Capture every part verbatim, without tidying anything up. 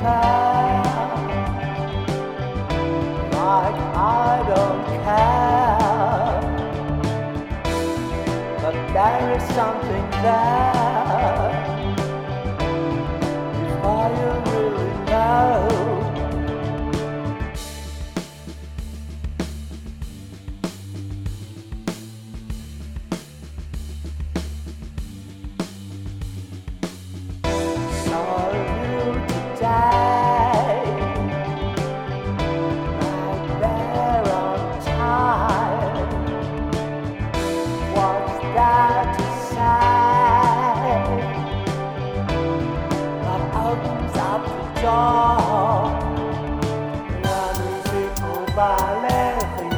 care, like I don't care, but there is something there. If I really know, saw you today, right there on time. What's there to say? What opens up the door? La musique au ballet,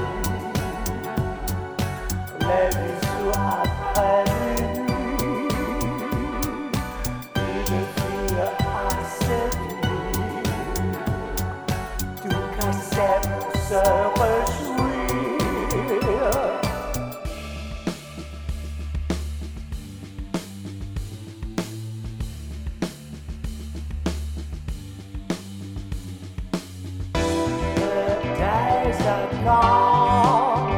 les bisous après minuit. Une fille a séduit, tout casser pour se réjouir. Days are gone,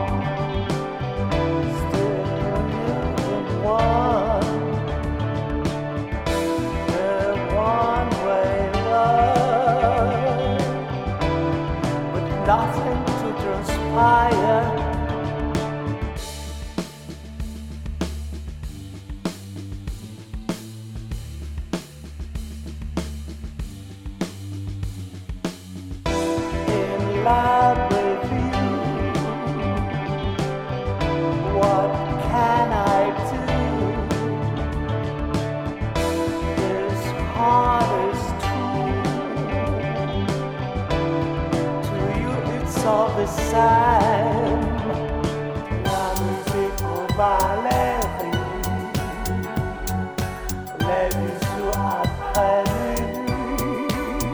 still you one, the one-way love, with nothing to transpire. In love with you, what can I do? This heart is true. To you it's all the same. La musique au ballet, les bisous après minuit.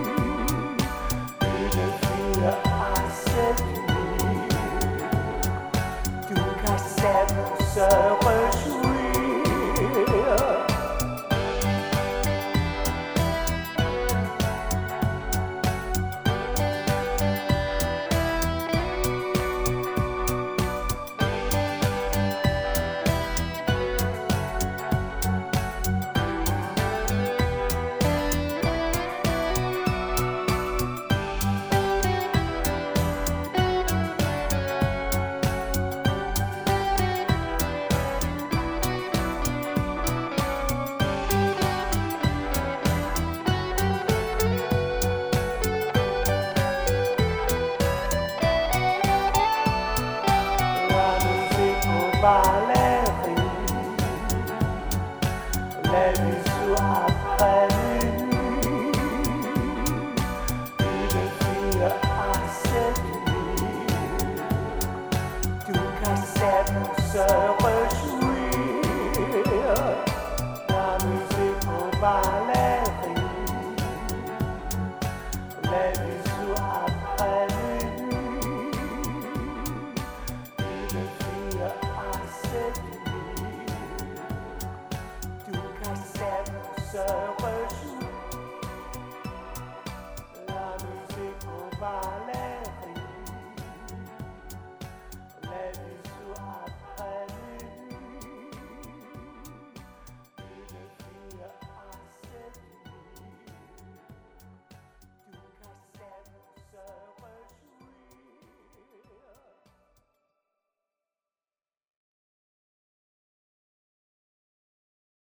Une fille a séduit, tout casser pour se réjouir. La musique au ballet, les bisous après minuit. Une fille a séduit, tout casser pour se réjouir. La musique au ballet, les bisous après minuit. Une fille a séduit, tout casser pour se réjouir. La musique au ballet.